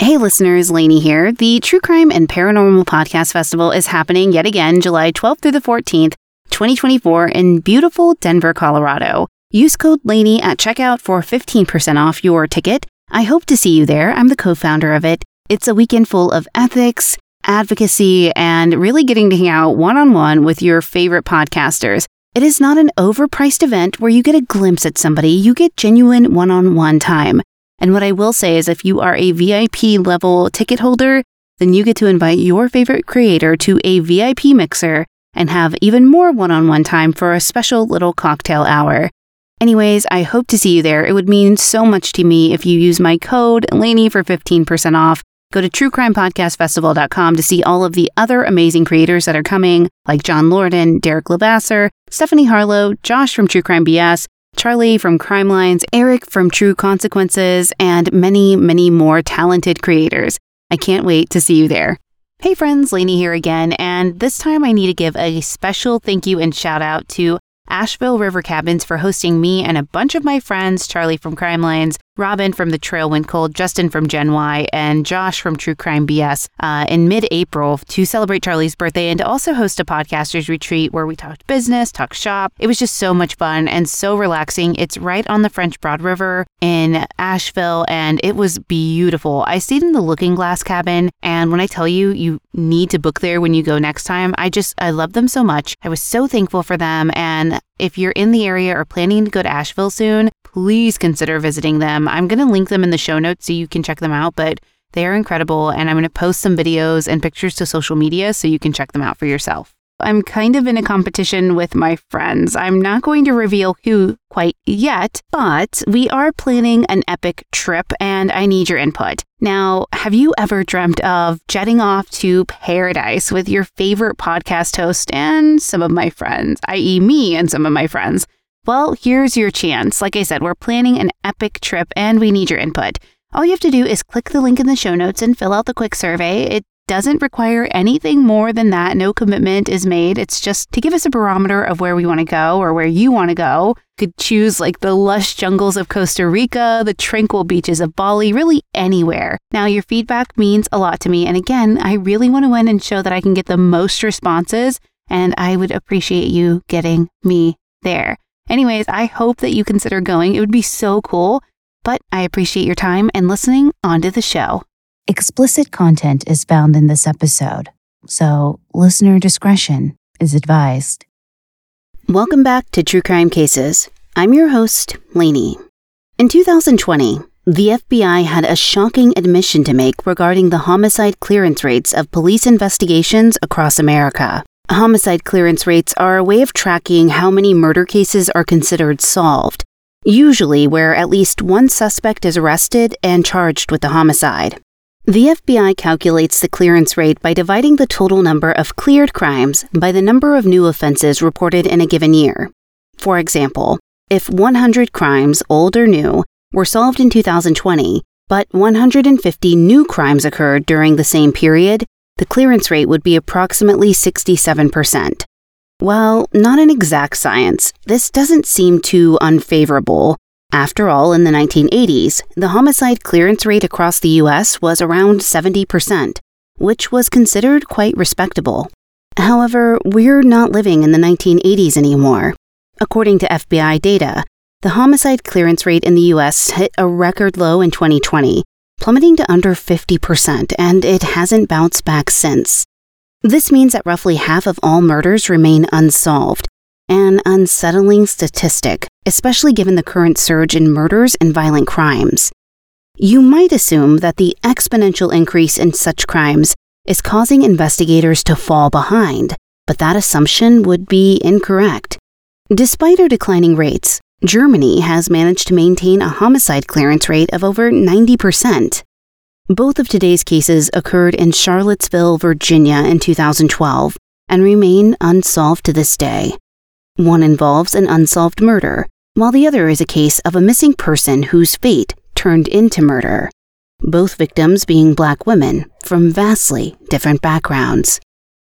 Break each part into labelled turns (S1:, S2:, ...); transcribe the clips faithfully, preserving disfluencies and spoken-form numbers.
S1: Hey listeners, Lainey here. The True Crime and Paranormal Podcast Festival is happening yet again July twelfth through the fourteenth, twenty twenty-four in beautiful Denver, Colorado. Use code Lainey at checkout for fifteen percent off your ticket. I hope to see you there. I'm the co-founder of it. It's a weekend full of ethics, advocacy, and really getting to hang out one-on-one with your favorite podcasters. It is not an overpriced event where you get a glimpse at somebody. You get genuine one-on-one time. And what I will say is if you are a V I P level ticket holder, then you get to invite your favorite creator to a V I P mixer and have even more one-on-one time for a special little cocktail hour. Anyways, I hope to see you there. It would mean so much to me if you use my code Lainey for fifteen percent off. Go to true crime podcast festival dot com to see all of the other amazing creators that are coming, like John Lorden, Derek Lebasser, Stephanie Harlow, Josh from True Crime B S, Charlie from Crime Lines, Eric from True Consequences, and many, many more talented creators. I can't wait to see you there. Hey friends, Lainey here again, and this time I need to give a special thank you and shout out to Asheville River Cabins for hosting me and a bunch of my friends, Charlie from Crime Lines, Robin from The Trail Went Cold, Justin from Gen Y, and Josh from True Crime B S uh, in mid-April to celebrate Charlie's birthday and to also host a podcasters retreat where we talked business, talked shop. It was just so much fun and so relaxing. It's right on the French Broad River in Asheville, and it was beautiful. I stayed in the Looking Glass cabin, and when I tell you, you need to book there when you go next time. I just, I love them so much. I was so thankful for them, and if you're in the area or planning to go to Asheville soon, please consider visiting them. I'm going to link them in the show notes so you can check them out, but they are incredible, and I'm going to post some videos and pictures to social media so you can check them out for yourself. I'm kind of in a competition with my friends. I'm not going to reveal who quite yet, but we are planning an epic trip, and I need your input. Now, have you ever dreamt of jetting off to paradise with your favorite podcast host and some of my friends, that is me and some of my friends? Well, here's your chance. Like I said, we're planning an epic trip and we need your input. All you have to do is click the link in the show notes and fill out the quick survey. It doesn't require anything more than that. No commitment is made. It's just to give us a barometer of where we want to go or where you want to go. You could choose like the lush jungles of Costa Rica, the tranquil beaches of Bali, really anywhere. Now, your feedback means a lot to me. And again, I really want to win and show that I can get the most responses, and I would appreciate you getting me there. Anyways, I hope that you consider going. It would be so cool, but I appreciate your time and listening onto the show. Explicit content is found in this episode, so listener discretion is advised. Welcome back to True Crime Cases. I'm your host, Lainey. In two thousand twenty, the F B I had a shocking admission to make regarding the homicide clearance rates of police investigations across America. Homicide clearance rates are a way of tracking how many murder cases are considered solved, usually where at least one suspect is arrested and charged with the homicide. The F B I calculates the clearance rate by dividing the total number of cleared crimes by the number of new offenses reported in a given year. For example, if one hundred crimes, old or new, were solved in two thousand twenty, but one hundred fifty new crimes occurred during the same period, the clearance rate would be approximately sixty-seven percent. While not an exact science, this doesn't seem too unfavorable. After all, in the nineteen eighties, the homicide clearance rate across the U S was around seventy percent, which was considered quite respectable. However, we're not living in the nineteen eighties anymore. According to F B I data, the homicide clearance rate in the U S hit a record low in twenty twenty, plummeting to under fifty percent, and it hasn't bounced back since. This means that roughly half of all murders remain unsolved, an unsettling statistic, especially given the current surge in murders and violent crimes. You might assume that the exponential increase in such crimes is causing investigators to fall behind, but that assumption would be incorrect. Despite our declining rates, Germany has managed to maintain a homicide clearance rate of over ninety percent. Both of today's cases occurred in Charlottesville, Virginia in two thousand twelve and remain unsolved to this day. One involves an unsolved murder, while the other is a case of a missing person whose fate turned into murder. Both victims being Black women from vastly different backgrounds.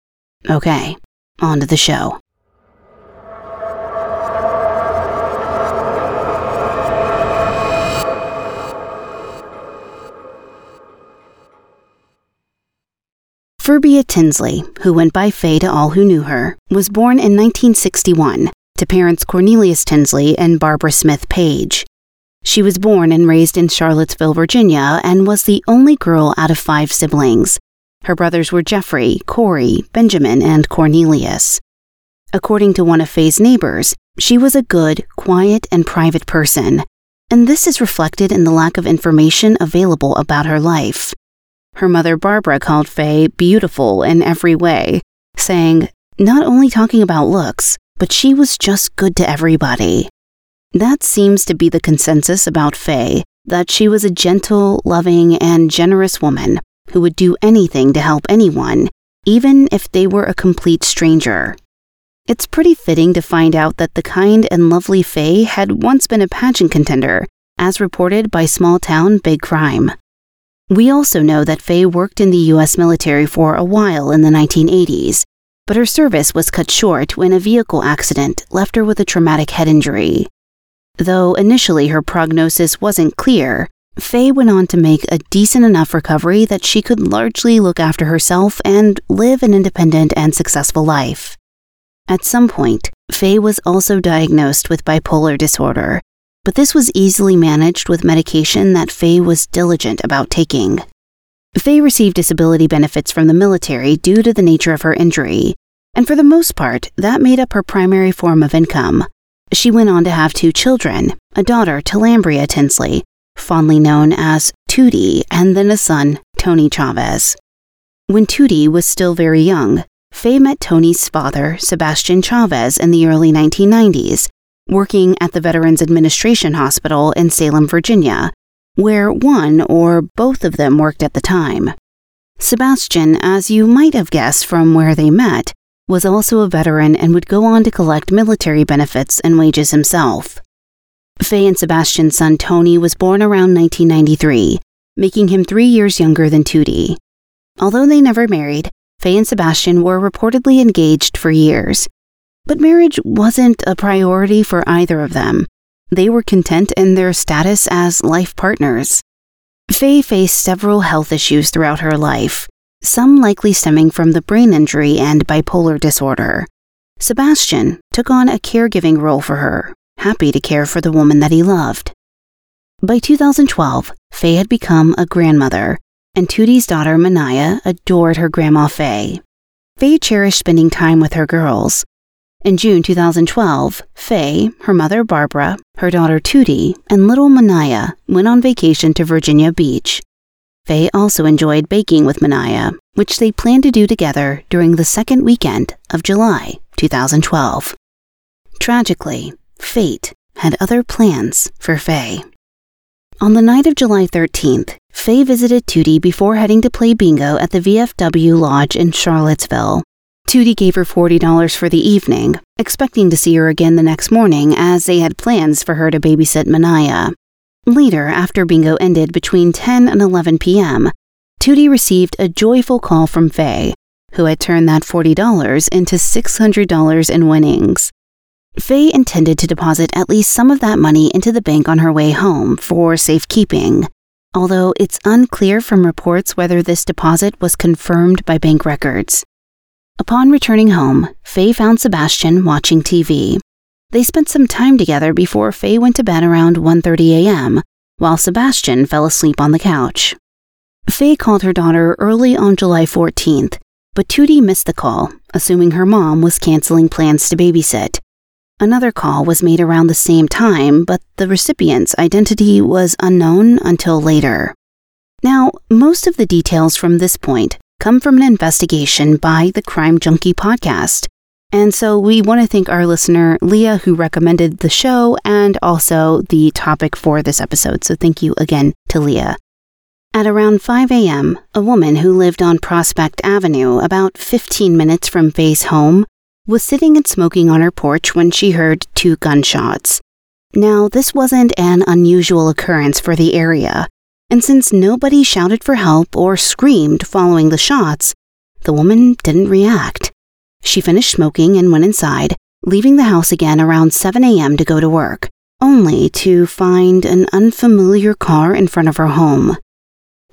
S1: Okay, on to the show. Furbia Tinsley, who went by Faye to all who knew her, was born in nineteen sixty-one to parents Cornelius Tinsley and Barbara Smith Page. She was born and raised in Charlottesville, Virginia, and was the only girl out of five siblings. Her brothers were Jeffrey, Corey, Benjamin, and Cornelius. According to one of Faye's neighbors, she was a good, quiet, and private person, and this is reflected in the lack of information available about her life. Her mother Barbara called Faye beautiful in every way, saying, not only talking about looks, but she was just good to everybody. That seems to be the consensus about Faye, that she was a gentle, loving, and generous woman who would do anything to help anyone, even if they were a complete stranger. It's pretty fitting to find out that the kind and lovely Faye had once been a pageant contender, as reported by Small Town Big Crime. We also know that Faye worked in the U S military for a while in the nineteen eighties, but her service was cut short when a vehicle accident left her with a traumatic head injury. Though initially her prognosis wasn't clear, Faye went on to make a decent enough recovery that she could largely look after herself and live an independent and successful life. At some point, Faye was also diagnosed with bipolar disorder, but this was easily managed with medication that Faye was diligent about taking. Faye received disability benefits from the military due to the nature of her injury, and for the most part, that made up her primary form of income. She went on to have two children, a daughter, Talambria Tinsley, fondly known as Tootie, and then a son, Tony Chavez. When Tootie was still very young, Faye met Tony's father, Sebastian Chavez, in the early nineteen nineties, working at the Veterans Administration Hospital in Salem, Virginia, where one or both of them worked at the time. Sebastian, as you might have guessed from where they met, was also a veteran and would go on to collect military benefits and wages himself. Faye and Sebastian's son Tony was born around nineteen ninety-three, making him three years younger than Tootie. Although they never married, Faye and Sebastian were reportedly engaged for years. But marriage wasn't a priority for either of them. They were content in their status as life partners. Faye faced several health issues throughout her life, some likely stemming from the brain injury and bipolar disorder. Sebastian took on a caregiving role for her, happy to care for the woman that he loved. By two thousand twelve, Faye had become a grandmother, and Tootie's daughter Manaya adored her grandma Faye. Faye cherished spending time with her girls. In June two thousand twelve, Faye, her mother Barbara, her daughter Tootie, and little Manaya went on vacation to Virginia Beach. Faye also enjoyed baking with Manaya, which they planned to do together during the second weekend of July two thousand twelve. Tragically, fate had other plans for Faye. On the night of July thirteenth, Faye visited Tootie before heading to play bingo at the V F W Lodge in Charlottesville. Tootie gave her forty dollars for the evening, expecting to see her again the next morning as they had plans for her to babysit Manaya. Later, after bingo ended between ten and eleven p.m., Tootie received a joyful call from Faye, who had turned that forty dollars into six hundred dollars in winnings. Faye intended to deposit at least some of that money into the bank on her way home for safekeeping, although it's unclear from reports whether this deposit was confirmed by bank records. Upon returning home, Faye found Sebastian watching T V. They spent some time together before Faye went to bed around one thirty a.m., while Sebastian fell asleep on the couch. Faye called her daughter early on July fourteenth, but Tootie missed the call, assuming her mom was canceling plans to babysit. Another call was made around the same time, but the recipient's identity was unknown until later. Now, most of the details from this point come from an investigation by the Crime Junkie podcast, and so we want to thank our listener, Leah, who recommended the show and also the topic for this episode, so thank you again to Leah. At around five a.m., a woman who lived on Prospect Avenue, about fifteen minutes from Faye's home, was sitting and smoking on her porch when she heard two gunshots. Now, this wasn't an unusual occurrence for the area, and since nobody shouted for help or screamed following the shots, the woman didn't react. She finished smoking and went inside, leaving the house again around seven a.m. to go to work, only to find an unfamiliar car in front of her home.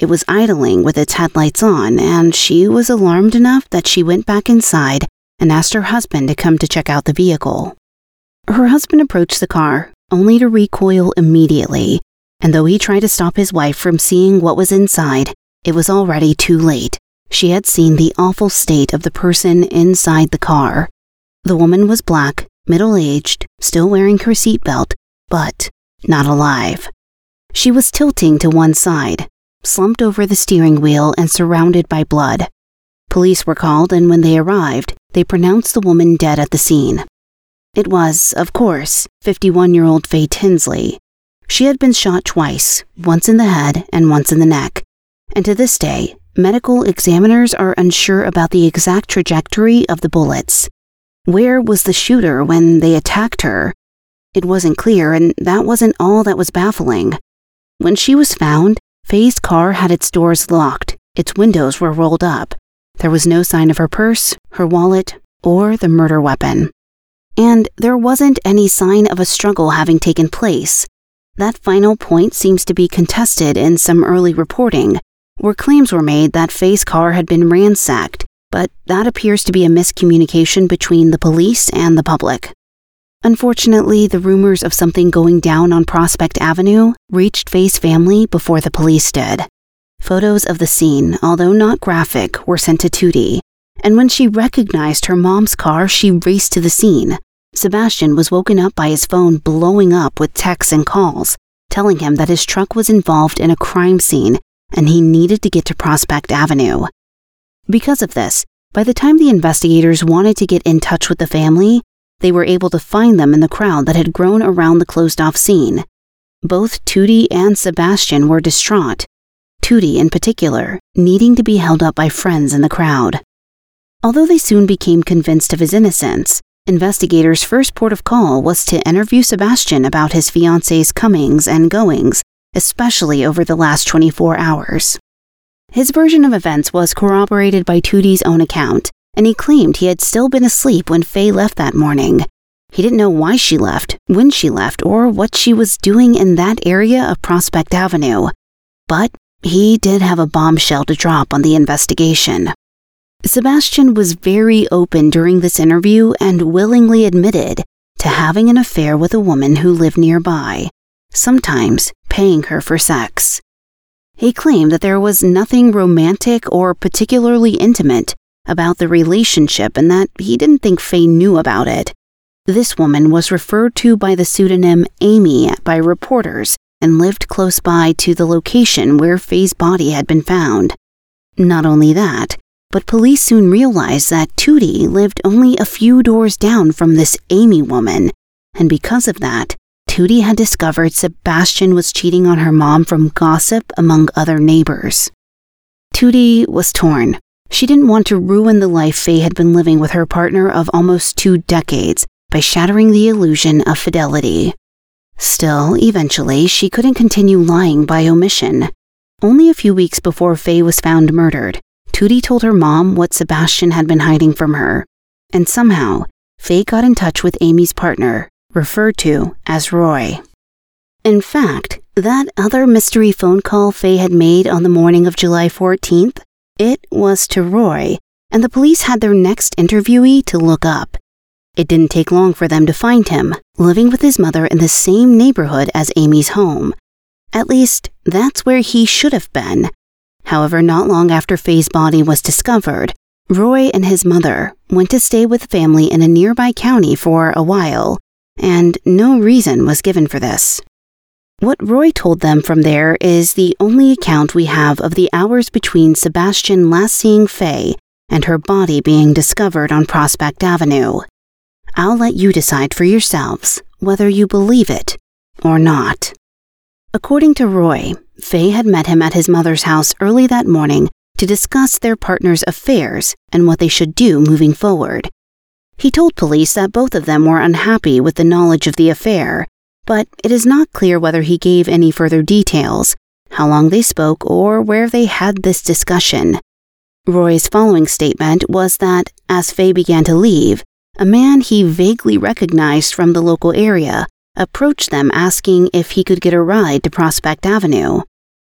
S1: it was idling with its headlights on, and she was alarmed enough that she went back inside and asked her husband to come to check out the vehicle. Her husband approached the car, only to recoil immediately, and though he tried to stop his wife from seeing what was inside, it was already too late. She had seen the awful state of the person inside the car. The woman was black, middle-aged, still wearing her seatbelt, but not alive. She was tilting to one side, slumped over the steering wheel and surrounded by blood. Police were called, and when they arrived, they pronounced the woman dead at the scene. It was, of course, fifty-one-year-old Faye Tinsley. She had been shot twice, once in the head and once in the neck, and to this day, medical examiners are unsure about the exact trajectory of the bullets. Where was the shooter when they attacked her? It wasn't clear, and that wasn't all that was baffling. When she was found, Faye's car had its doors locked, its windows were rolled up. There was no sign of her purse, her wallet, or the murder weapon. And there wasn't any sign of a struggle having taken place. That final point seems to be contested in some early reporting, where claims were made that Faye's car had been ransacked, but that appears to be a miscommunication between the police and the public. Unfortunately, the rumors of something going down on Prospect Avenue reached Faye's family before the police did. Photos of the scene, although not graphic, were sent to Tootie, and when she recognized her mom's car, she raced to the scene. Sebastian was woken up by his phone blowing up with texts and calls, telling him that his truck was involved in a crime scene and he needed to get to Prospect Avenue. Because of this, by the time the investigators wanted to get in touch with the family, they were able to find them in the crowd that had grown around the closed-off scene. Both Tootie and Sebastian were distraught, Tootie in particular, needing to be held up by friends in the crowd. Although they soon became convinced of his innocence, investigators' first port of call was to interview Sebastian about his fiancée's comings and goings, especially over the last twenty-four hours. His version of events was corroborated by Tootie's own account, and he claimed he had still been asleep when Faye left that morning. He didn't know why she left, when she left, or what she was doing in that area of Prospect Avenue. But he did have a bombshell to drop on the investigation. Sebastian was very open during this interview and willingly admitted to having an affair with a woman who lived nearby, sometimes paying her for sex. He claimed that there was nothing romantic or particularly intimate about the relationship and that he didn't think Faye knew about it. This woman was referred to by the pseudonym Amy by reporters and lived close by to the location where Faye's body had been found. Not only that, but police soon realized that Tootie lived only a few doors down from this Amy woman, and because of that, Tootie had discovered Sebastian was cheating on her mom from gossip among other neighbors. Tootie was torn. She didn't want to ruin the life Faye had been living with her partner of almost two decades by shattering the illusion of fidelity. Still, eventually, she couldn't continue lying by omission. Only a few weeks before Faye was found murdered, Tootie told her mom what Sebastian had been hiding from her, and somehow, Faye got in touch with Amy's partner, referred to as Roy. In fact, that other mystery phone call Faye had made on the morning of July fourteenth, it was to Roy, and the police had their next interviewee to look up. It didn't take long for them to find him, living with his mother in the same neighborhood as Amy's home. At least, that's where he should have been. However, not long after Faye's body was discovered, Roy and his mother went to stay with family in a nearby county for a while, and no reason was given for this. What Roy told them from there is the only account we have of the hours between Sebastian last seeing Faye and her body being discovered on Prospect Avenue. I'll let you decide for yourselves whether you believe it or not. According to Roy, Faye had met him at his mother's house early that morning to discuss their partner's affairs and what they should do moving forward. He told police that both of them were unhappy with the knowledge of the affair, but it is not clear whether he gave any further details, how long they spoke, or where they had this discussion. Roy's following statement was that, as Faye began to leave, a man he vaguely recognized from the local area approached them asking if he could get a ride to Prospect Avenue.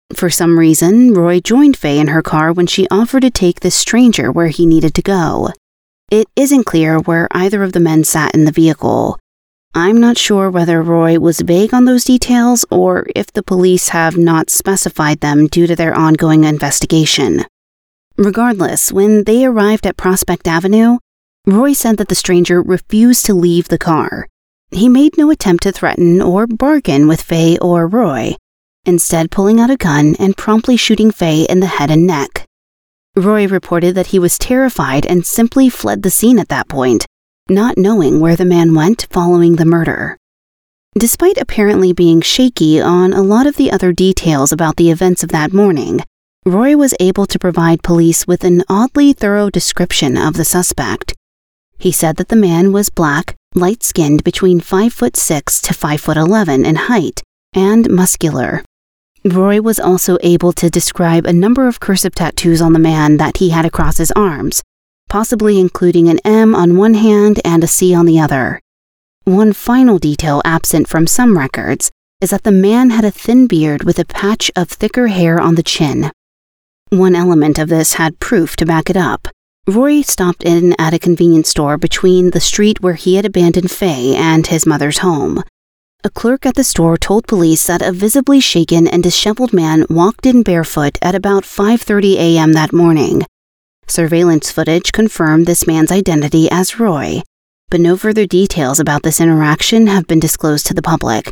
S1: For some reason, Roy joined Faye in her car when she offered to take the stranger where he needed to go. It isn't clear where either of the men sat in the vehicle. I'm not sure whether Roy was vague on those details or if the police have not specified them due to their ongoing investigation. Regardless, when they arrived at Prospect Avenue, Roy said that the stranger refused to leave the car. He made no attempt to threaten or bargain with Faye or Roy, instead pulling out a gun and promptly shooting Faye in the head and neck. Roy reported that he was terrified and simply fled the scene at that point, not knowing where the man went following the murder. Despite apparently being shaky on a lot of the other details about the events of that morning, Roy was able to provide police with an oddly thorough description of the suspect. He said that the man was black, light-skinned between five foot six to five foot eleven in height, and muscular. Roy was also able to describe a number of cursive tattoos on the man that he had across his arms, possibly including an M on one hand and a C on the other. One final detail absent from some records is that the man had a thin beard with a patch of thicker hair on the chin. One element of this had proof to back it up. Roy stopped in at a convenience store between the street where he had abandoned Faye and his mother's home. A clerk at the store told police that a visibly shaken and disheveled man walked in barefoot at about five thirty a m that morning. Surveillance footage confirmed this man's identity as Roy, but no further details about this interaction have been disclosed to the public.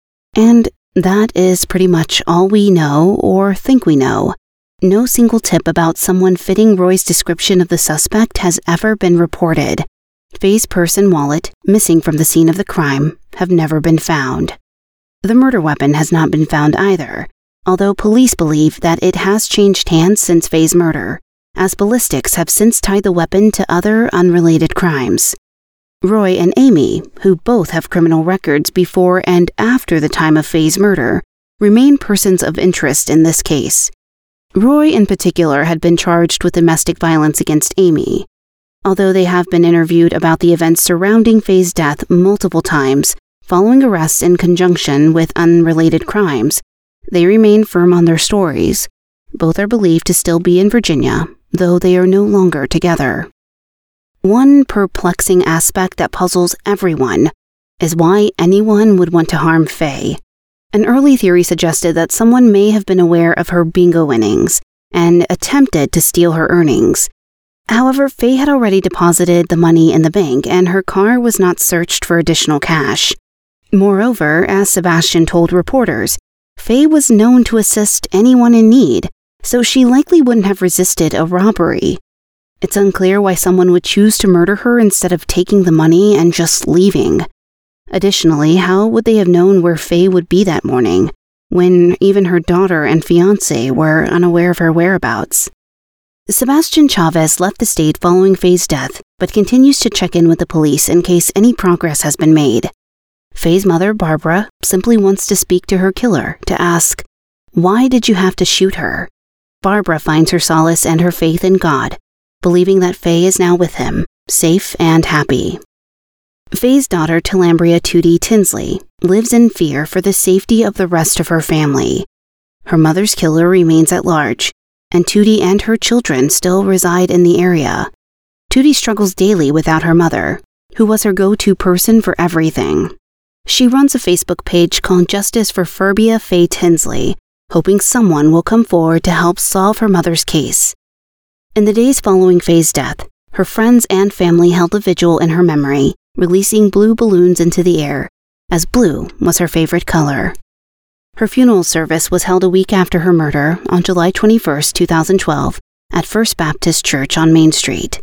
S1: And that is pretty much all we know or think we know. No single tip about someone fitting Roy's description of the suspect has ever been reported. Faye's purse and wallet, missing from the scene of the crime, have never been found. The murder weapon has not been found either, although police believe that it has changed hands since Faye's murder, as ballistics have since tied the weapon to other unrelated crimes. Roy and Amy, who both have criminal records before and after the time of Faye's murder, remain persons of interest in this case. Roy in particular had been charged with domestic violence against Amy. Although they have been interviewed about the events surrounding Faye's death multiple times, following arrests in conjunction with unrelated crimes, they remain firm on their stories. Both are believed to still be in Virginia, though they are no longer together. One perplexing aspect that puzzles everyone is why anyone would want to harm Faye. An early theory suggested that someone may have been aware of her bingo winnings and attempted to steal her earnings. However, Faye had already deposited the money in the bank and her car was not searched for additional cash. Moreover, as Sebastian told reporters, Faye was known to assist anyone in need, so she likely wouldn't have resisted a robbery. It's unclear why someone would choose to murder her instead of taking the money and just leaving. Additionally, how would they have known where Faye would be that morning, when even her daughter and fiancé were unaware of her whereabouts? Sebastian Chavez left the state following Faye's death, but continues to check in with the police in case any progress has been made. Faye's mother, Barbara, simply wants to speak to her killer to ask, "Why did you have to shoot her?" Barbara finds her solace and her faith in God, believing that Faye is now with him, safe and happy. Faye's daughter, Talambria Tootie Tinsley, lives in fear for the safety of the rest of her family. Her mother's killer remains at large, and Tootie and her children still reside in the area. Tootie struggles daily without her mother, who was her go-to person for everything. She runs a Facebook page called Justice for Furbia Faye Tinsley, hoping someone will come forward to help solve her mother's case. In the days following Faye's death, her friends and family held a vigil in her memory, releasing blue balloons into the air, as blue was her favorite color. Her funeral service was held a week after her murder on July twenty-first, two thousand twelve, at First Baptist Church on Main Street.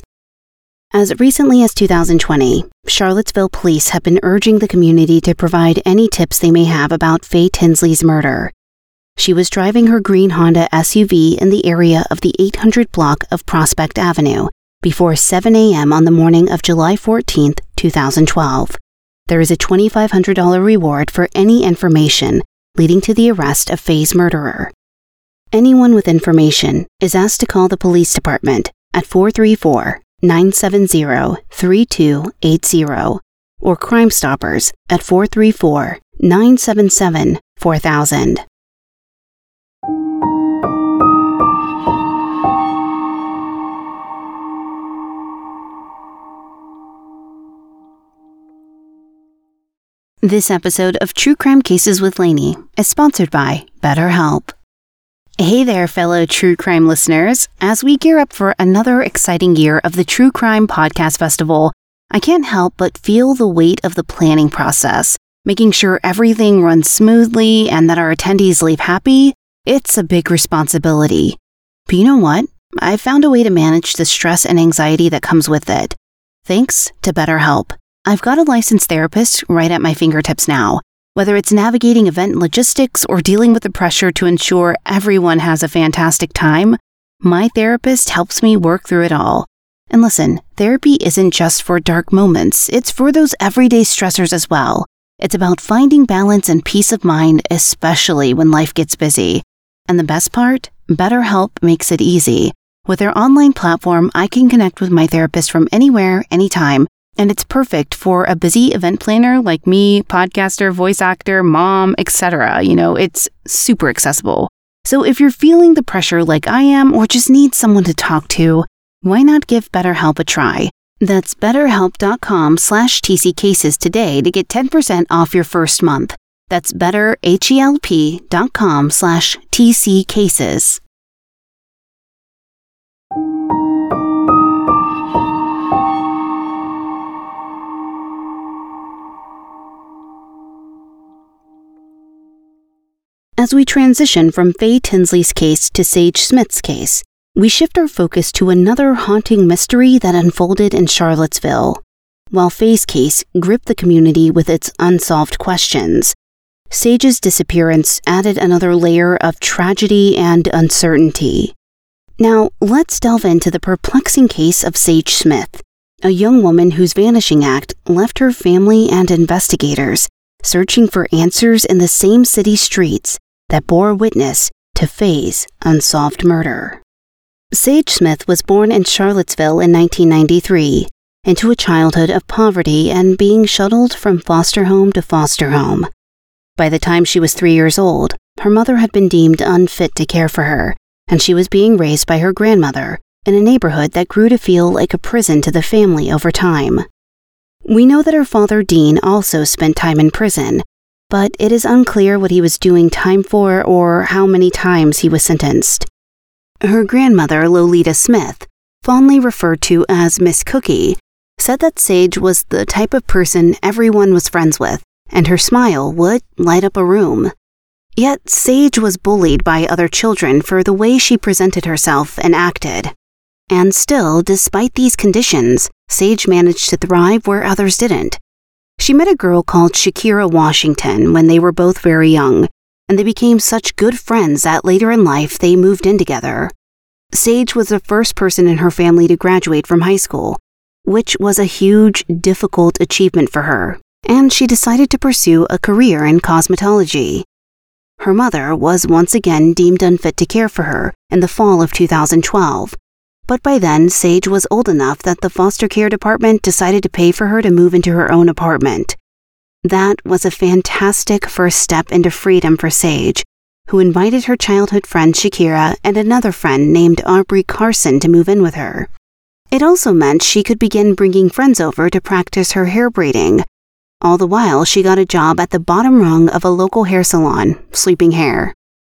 S1: As recently as two thousand twenty, Charlottesville police have been urging the community to provide any tips they may have about Faye Tinsley's murder. She was driving her green Honda S U V in the area of the eight hundred block of Prospect Avenue before seven a m on the morning of July fourteenth, two thousand twelve. There is a twenty-five hundred dollars reward for any information leading to the arrest of Faye's murderer. Anyone with information is asked to call the police department at four three four, nine seven zero, three two eight zero or Crime Stoppers at four three four, nine seven seven, four thousand. This episode of True Crime Cases with Lainey is sponsored by BetterHelp. Hey there, fellow true crime listeners. As we gear up for another exciting year of the True Crime Podcast Festival, I can't help but feel the weight of the planning process. Making sure everything runs smoothly and that our attendees leave happy, it's a big responsibility. But you know what? I've found a way to manage the stress and anxiety that comes with it. Thanks to BetterHelp. I've got a licensed therapist right at my fingertips now. Whether it's navigating event logistics or dealing with the pressure to ensure everyone has a fantastic time, my therapist helps me work through it all. And listen, therapy isn't just for dark moments, it's for those everyday stressors as well. It's about finding balance and peace of mind, especially when life gets busy. And the best part? BetterHelp makes it easy. With their online platform, I can connect with my therapist from anywhere, anytime. And it's perfect for a busy event planner like me, podcaster, voice actor, mom, et cetera. You know, it's super accessible. So if you're feeling the pressure like I am or just need someone to talk to, why not give BetterHelp a try? That's betterhelp.com slash tccases today to get ten percent off your first month. That's betterhelp.com slash tccases. As we transition from Faye Tinsley's case to Sage Smith's case, we shift our focus to another haunting mystery that unfolded in Charlottesville. While Faye's case gripped the community with its unsolved questions, Sage's disappearance added another layer of tragedy and uncertainty. Now, let's delve into the perplexing case of Sage Smith, a young woman whose vanishing act left her family and investigators searching for answers in the same city streets that bore witness to Faye's unsolved murder. Sage Smith was born in Charlottesville in nineteen ninety-three, into a childhood of poverty and being shuttled from foster home to foster home. By the time she was three years old, her mother had been deemed unfit to care for her, and she was being raised by her grandmother in a neighborhood that grew to feel like a prison to the family over time. We know that her father, Dean, also spent time in prison, but it is unclear what he was doing time for or how many times he was sentenced. Her grandmother, Lolita Smith, fondly referred to as Miss Cookie, said that Sage was the type of person everyone was friends with, and her smile would light up a room. Yet Sage was bullied by other children for the way she presented herself and acted. And still, despite these conditions, Sage managed to thrive where others didn't. She met a girl called Shakira Washington when they were both very young, and they became such good friends that later in life they moved in together. Sage was the first person in her family to graduate from high school, which was a huge, difficult achievement for her, and she decided to pursue a career in cosmetology. Her mother was once again deemed unfit to care for her in the fall of two thousand twelve, but by then Sage was old enough that the foster care department decided to pay for her to move into her own apartment. That was a fantastic first step into freedom for Sage, who invited her childhood friend Shakira and another friend named Aubrey Carson to move in with her. It also meant she could begin bringing friends over to practice her hair braiding. All the while, she got a job at the bottom rung of a local hair salon, Sleeping Hair.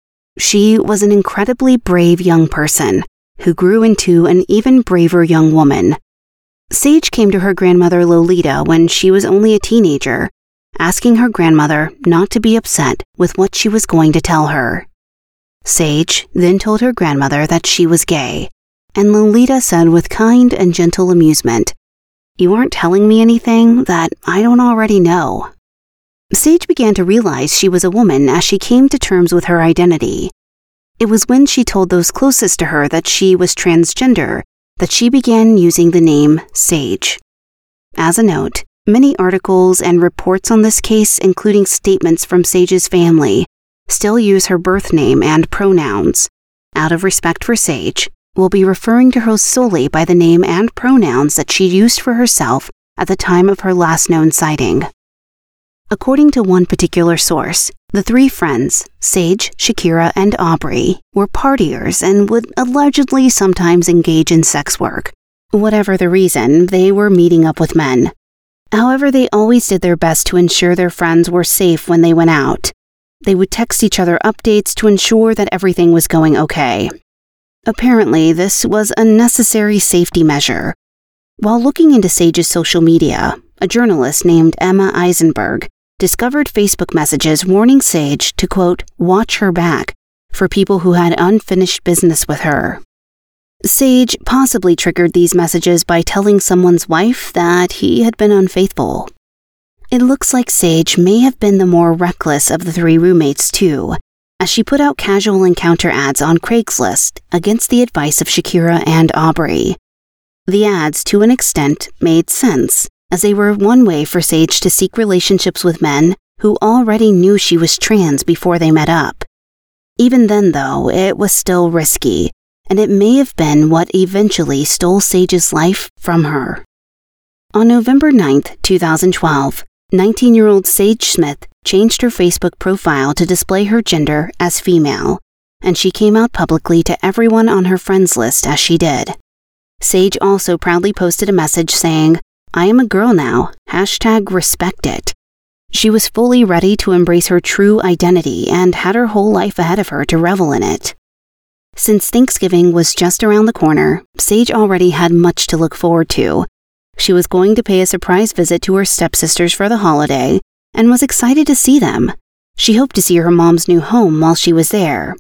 S1: She was an incredibly brave young person who grew into an even braver young woman. Sage came to her grandmother Lolita when she was only a teenager, asking her grandmother not to be upset with what she was going to tell her. Sage then told her grandmother that she was gay, and Lolita said with kind and gentle amusement, "You aren't telling me anything that I don't already know." Sage began to realize she was a woman as she came to terms with her identity. It was when she told those closest to her that she was transgender that she began using the name Sage. As a note, many articles and reports on this case, including statements from Sage's family, still use her birth name and pronouns. Out of respect for Sage, we'll be referring to her solely by the name and pronouns that she used for herself at the time of her last known sighting. According to one particular source, the three friends, Sage, Shakira, and Aubrey, were partiers and would allegedly sometimes engage in sex work. Whatever the reason, they were meeting up with men. However, they always did their best to ensure their friends were safe when they went out. They would text each other updates to ensure that everything was going okay. Apparently, this was a necessary safety measure. While looking into Sage's social media, a journalist named Emma Eisenberg discovered Facebook messages warning Sage to, quote, watch her back for people who had unfinished business with her. Sage possibly triggered these messages by telling someone's wife that he had been unfaithful. It looks like Sage may have been the more reckless of the three roommates, too, as she put out casual encounter ads on Craigslist against the advice of Shakira and Aubrey. The ads, to an extent, made sense, as they were one way for Sage to seek relationships with men who already knew she was trans before they met up. Even then, though, it was still risky, and it may have been what eventually stole Sage's life from her. On November ninth, two thousand twelve, nineteen-year-old Sage Smith changed her Facebook profile to display her gender as female, and she came out publicly to everyone on her friends list as she did. Sage also proudly posted a message saying, I am a girl now, hashtag respect it. She was fully ready to embrace her true identity and had her whole life ahead of her to revel in it. Since Thanksgiving was just around the corner, Sage already had much to look forward to. She was going to pay a surprise visit to her stepsisters for the holiday and was excited to see them. She hoped to see her mom's new home while she was there.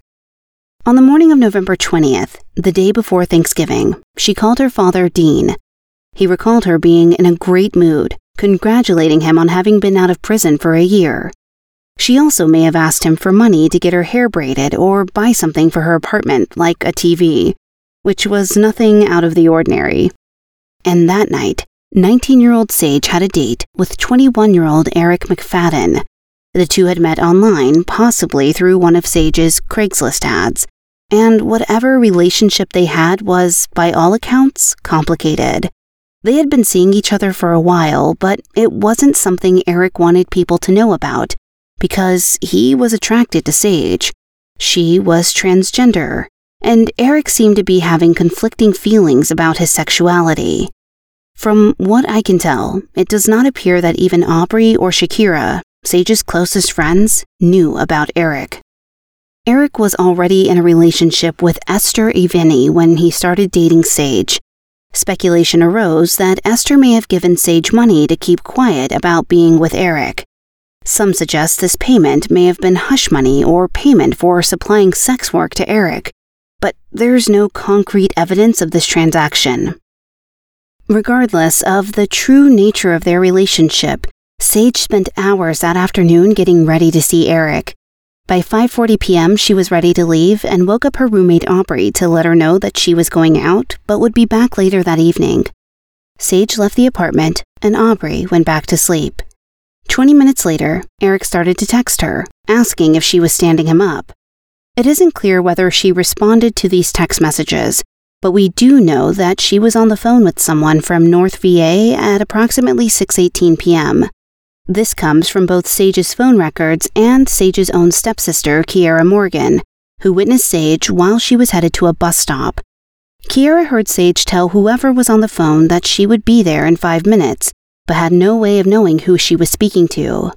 S1: On the morning of November twentieth, the day before Thanksgiving, she called her father Dean. He recalled her being in a great mood, congratulating him on having been out of prison for a year. She also may have asked him for money to get her hair braided or buy something for her apartment, like a T V, which was nothing out of the ordinary. And that night, nineteen-year-old Sage had a date with twenty-one-year-old Eric McFadden. The two had met online, possibly through one of Sage's Craigslist ads, and whatever relationship they had was, by all accounts, complicated. They had been seeing each other for a while, but it wasn't something Eric wanted people to know about, because he was attracted to Sage. She was transgender, and Eric seemed to be having conflicting feelings about his sexuality. From what I can tell, it does not appear that even Aubrey or Shakira, Sage's closest friends, knew about Eric. Eric was already in a relationship with Esther Aveni when he started dating Sage. Speculation arose that Esther may have given Sage money to keep quiet about being with Eric. Some suggest this payment may have been hush money or payment for supplying sex work to Eric, but there's no concrete evidence of this transaction. Regardless of the true nature of their relationship, Sage spent hours that afternoon getting ready to see Eric. By five forty p.m., she was ready to leave and woke up her roommate Aubrey to let her know that she was going out but would be back later that evening. Sage left the apartment and Aubrey went back to sleep. Twenty minutes later, Eric started to text her, asking if she was standing him up. It isn't clear whether she responded to these text messages, but we do know that she was on the phone with someone from North V A at approximately six eighteen p.m. This comes from both Sage's phone records and Sage's own stepsister, Kiara Morgan, who witnessed Sage while she was headed to a bus stop. Kiara heard Sage tell whoever was on the phone that she would be there in five minutes, but had no way of knowing who she was speaking to.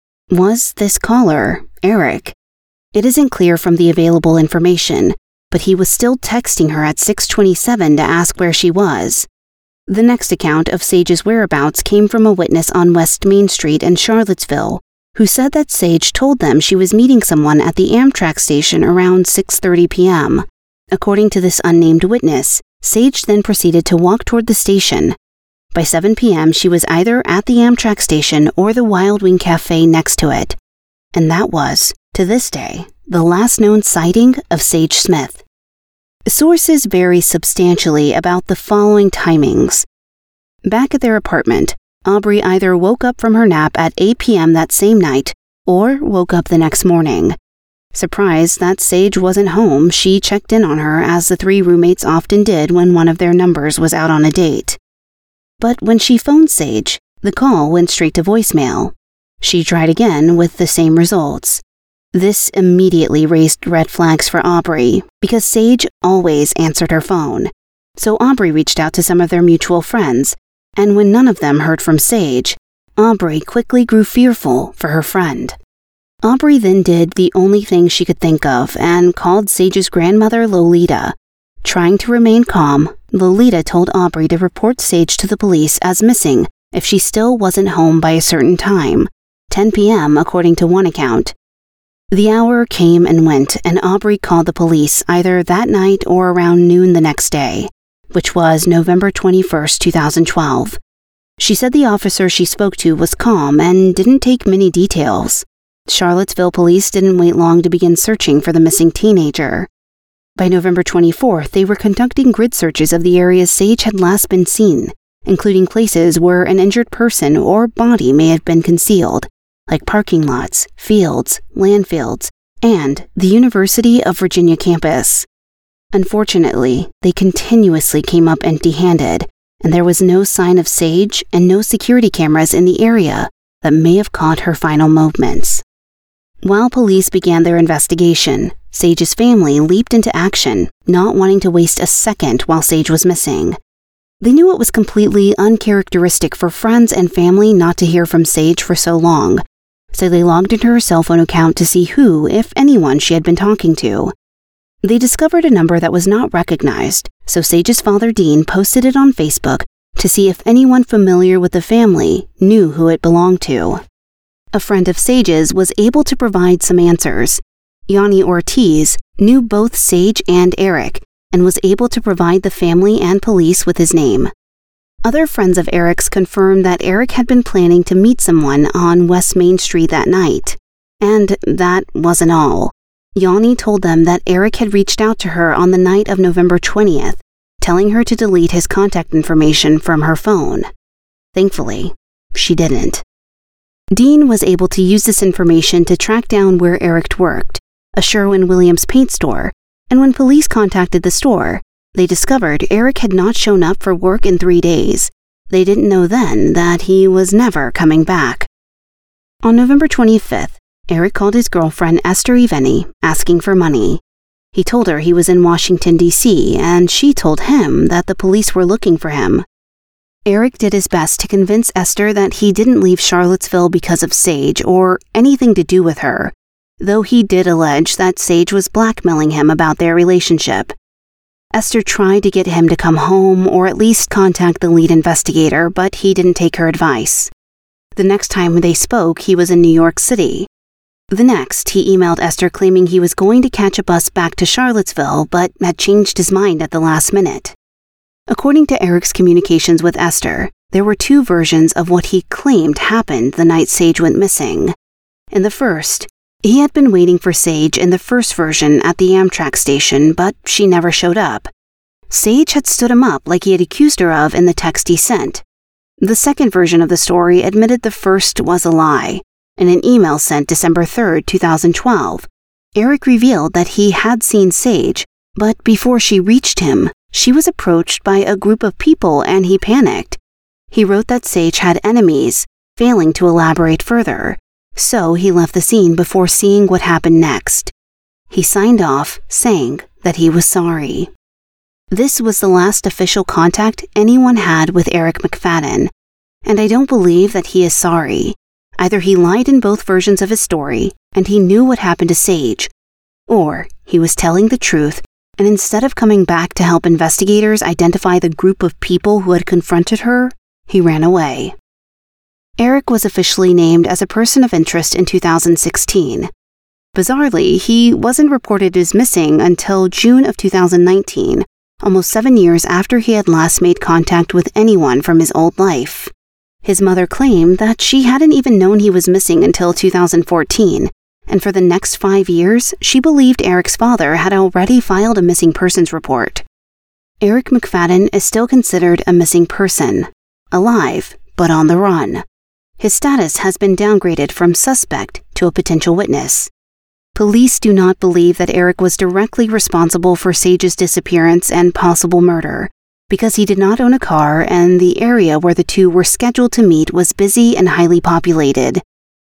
S1: Was this caller Eric? It isn't clear from the available information, but he was still texting her at six twenty-seven to ask where she was. The next account of Sage's whereabouts came from a witness on West Main Street in Charlottesville, who said that Sage told them she was meeting someone at the Amtrak station around six thirty p.m. According to this unnamed witness, Sage then proceeded to walk toward the station. By seven p.m., she was either at the Amtrak station or the Wild Wing Cafe next to it. And that was, to this day, the last known sighting of Sage Smith. Sources vary substantially about the following timings. Back at their apartment, Aubrey either woke up from her nap at eight p.m. that same night or woke up the next morning. Surprised that Sage wasn't home, she checked in on her as the three roommates often did when one of their numbers was out on a date. But when she phoned Sage, the call went straight to voicemail. She tried again with the same results. This immediately raised red flags for Aubrey, because Sage always answered her phone. So Aubrey reached out to some of their mutual friends, and when none of them heard from Sage, Aubrey quickly grew fearful for her friend. Aubrey then did the only thing she could think of and called Sage's grandmother, Lolita. Trying to remain calm, Lolita told Aubrey to report Sage to the police as missing if she still wasn't home by a certain time, ten p.m. according to one account. The hour came and went, and Aubrey called the police either that night or around noon the next day, which was November twenty-first, two thousand twelve. She said the officer she spoke to was calm and didn't take many details. Charlottesville police didn't wait long to begin searching for the missing teenager. By November twenty-fourth, they were conducting grid searches of the areas Sage had last been seen, including places where an injured person or body may have been concealed, like parking lots, fields, landfills, and the University of Virginia campus. Unfortunately, they continuously came up empty-handed, and there was no sign of Sage and no security cameras in the area that may have caught her final movements. While police began their investigation, Sage's family leaped into action, not wanting to waste a second while Sage was missing. They knew it was completely uncharacteristic for friends and family not to hear from Sage for so long, so they logged into her cell phone account to see who, if anyone, she had been talking to. They discovered a number that was not recognized, so Sage's father, Dean, posted it on Facebook to see if anyone familiar with the family knew who it belonged to. A friend of Sage's was able to provide some answers. Yanni Ortiz knew both Sage and Eric and was able to provide the family and police with his name. Other friends of Eric's confirmed that Eric had been planning to meet someone on West Main Street that night. And that wasn't all. Yanni told them that Eric had reached out to her on the night of November twentieth, telling her to delete his contact information from her phone. Thankfully, she didn't. Dean was able to use this information to track down where Eric worked, a Sherwin-Williams paint store, and when police contacted the store, they discovered Eric had not shown up for work in three days. They didn't know then that he was never coming back. On November twenty-fifth, Eric called his girlfriend Esther Iveni, asking for money. He told her he was in Washington, D C, and she told him that the police were looking for him. Eric did his best to convince Esther that he didn't leave Charlottesville because of Sage or anything to do with her, though he did allege that Sage was blackmailing him about their relationship. Esther tried to get him to come home or at least contact the lead investigator, but he didn't take her advice. The next time they spoke, he was in New York City. The next, he emailed Esther claiming he was going to catch a bus back to Charlottesville, but had changed his mind at the last minute. According to Eric's communications with Esther, there were two versions of what he claimed happened the night Sage went missing. In the first, he had been waiting for Sage in the first version at the Amtrak station, but she never showed up. Sage had stood him up like he had accused her of in the text he sent. The second version of the story admitted the first was a lie. In an email sent December third, two thousand twelve, Eric revealed that he had seen Sage, but before she reached him, she was approached by a group of people and he panicked. He wrote that Sage had enemies, failing to elaborate further, so he left the scene before seeing what happened next. He signed off, saying that he was sorry. This was the last official contact anyone had with Eric McFadden, and I don't believe that he is sorry. Either he lied in both versions of his story, and he knew what happened to Sage, or he was telling the truth, and instead of coming back to help investigators identify the group of people who had confronted her, he ran away. Eric was officially named as a person of interest in two thousand sixteen. Bizarrely, he wasn't reported as missing until June of two thousand nineteen, almost seven years after he had last made contact with anyone from his old life. His mother claimed that she hadn't even known he was missing until two thousand fourteen, and for the next five years, she believed Eric's father had already filed a missing persons report. Eric McFadden is still considered a missing person, alive, but on the run. His status has been downgraded from suspect to a potential witness. Police do not believe that Eric was directly responsible for Sage's disappearance and possible murder, because he did not own a car and the area where the two were scheduled to meet was busy and highly populated.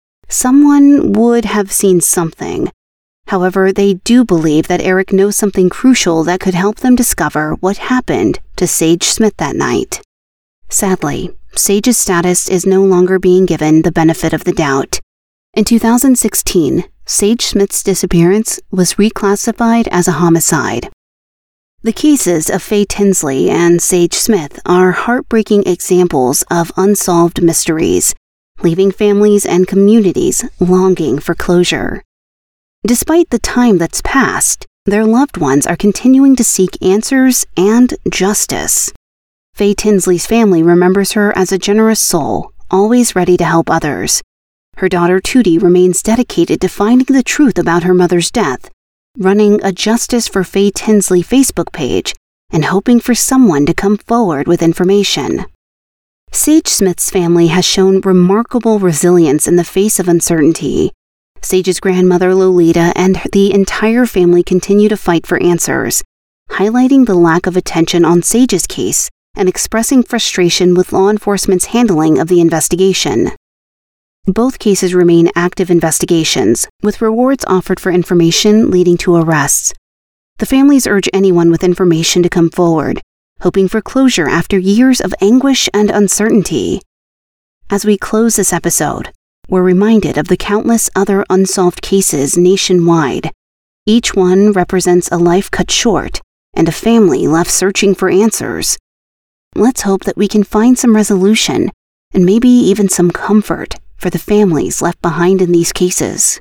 S1: Someone would have seen something. However, they do believe that Eric knows something crucial that could help them discover what happened to Sage Smith that night. Sadly, Sage's status is no longer being given the benefit of the doubt. In two thousand sixteen, Sage Smith's disappearance was reclassified as a homicide. The cases of Faye Tinsley and Sage Smith are heartbreaking examples of unsolved mysteries, leaving families and communities longing for closure. Despite the time that's passed, their loved ones are continuing to seek answers and justice. Faye Tinsley's family remembers her as a generous soul, always ready to help others. Her daughter Tootie remains dedicated to finding the truth about her mother's death, running a Justice for Faye Tinsley Facebook page and hoping for someone to come forward with information. Sage Smith's family has shown remarkable resilience in the face of uncertainty. Sage's grandmother Lolita and the entire family continue to fight for answers, highlighting the lack of attention on Sage's case and expressing frustration with law enforcement's handling of the investigation. Both cases remain active investigations, with rewards offered for information leading to arrests. The families urge anyone with information to come forward, hoping for closure after years of anguish and uncertainty. As we close this episode, we're reminded of the countless other unsolved cases nationwide. Each one represents a life cut short and a family left searching for answers. Let's hope that we can find some resolution and maybe even some comfort for the families left behind in these cases.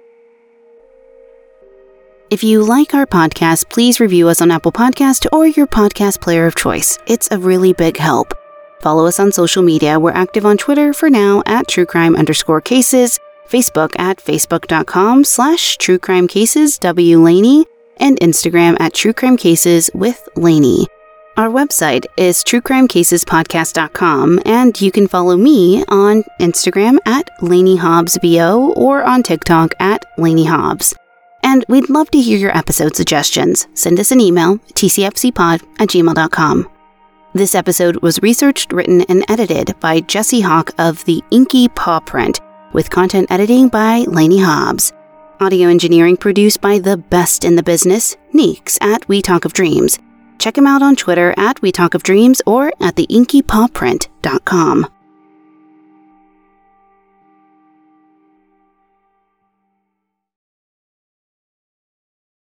S1: If you like our podcast, please review us on Apple Podcast or your podcast player of choice. It's a really big help. Follow us on social media. We're active on Twitter for now at truecrime underscore cases, Facebook at facebook.com slash truecrimecases W Laney, and Instagram at truecrimecases with Laney. Our website is true crime cases podcast dot com, and you can follow me on Instagram at Laney Hobbs B O or on TikTok at Laney Hobbs. And we'd love to hear your episode suggestions. Send us an email, t c f c pod at gmail dot com. This episode was researched, written, and edited by Jesse Hawk of the Inky Paw Print, with content editing by Laney Hobbs. Audio engineering produced by the best in the business, Neeks at We Talk of Dreams. Check him out on Twitter at We Talk of Dreams or at the inky paw print dot com.